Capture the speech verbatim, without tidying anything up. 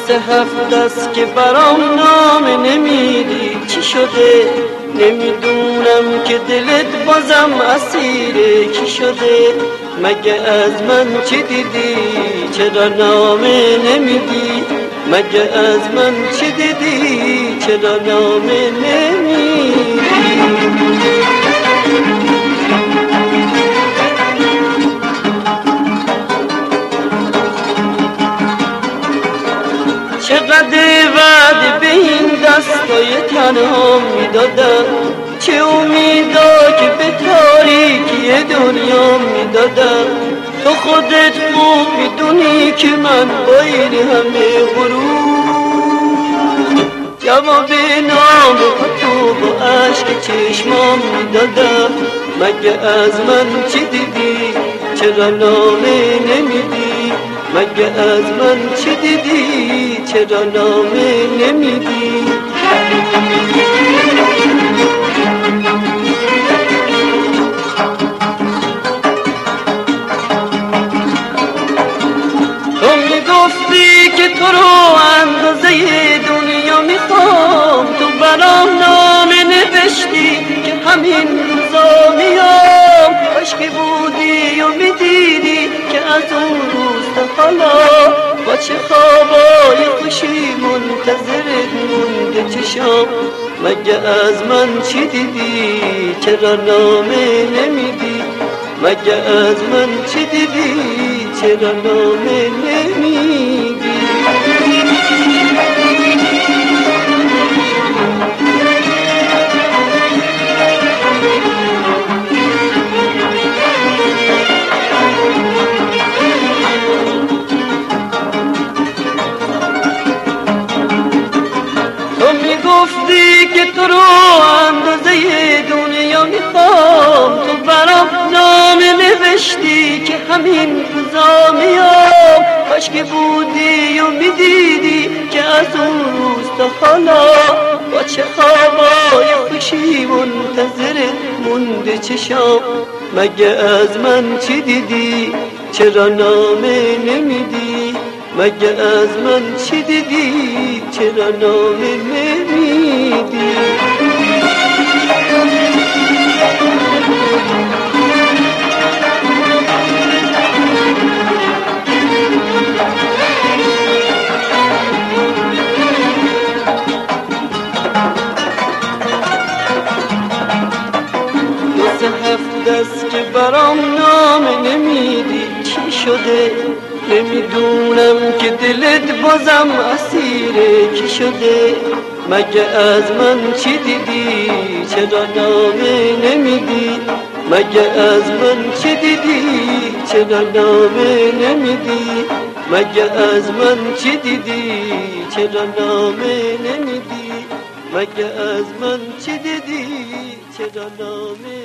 سه هفته است که برام نام نمیدی، چی شده؟ نمیدونم که دلت بازم اسیره کی شده؟ مگه از من چی دیدی؟ چرا نام نمیدی؟ مگه از من چی دیدی؟ چرا نام نمیدی؟ چقدر وعده به این دستای تنها میدادم، چه امیدا که به تاریکی دنیا میدادم. تو خودت خوب میدونی که من با این همه غرور جواب نام تو با عشق چشمام میدادم. مگه از من چی دیدی؟ چرا نامه نمیدی؟ مگه از من چی دیدی؟ چرا نامه نمیدی؟ تو میگفتی که تو رو اندازه دنیا میخوام، تو برام نامه نوشتی که همین روزا میام. عشقی بودی و میدیدی که از اون روز تا حالا با چه خوابای خوشی منتظرت مونده چشام. مگه از من چی دیدی؟ چرا نامه نمیدی؟ مگه از من چی دیدی؟ چرا نامه نمیدی؟ گفتی که تو رو اندازه دنیا میخوام، تو برام نامه نوشتی که همین روزا میام. کاش که بودی و میدیدی که از اون روز تا حالا با چه خوابای خوشی منتظرت مونده چشام. مگه از من چی دیدی؟ چرا نامه نمیدی؟ مگه از من چی دیدی؟ چرا نامه نمیدی؟ دو سه هفته است که برام نامه نمیدی، چی شده؟ نمیدونم که دلت بازم اسیره کی شده؟ مگه از من چی دیدی؟ چرا نامه نمیدی؟ مگه از من چی دیدی؟ چرا نامه نمیدی؟ مگه از من چی دیدی؟ چرا نامه نمیدی؟ مگه از من چی دیدی؟ چرا نامه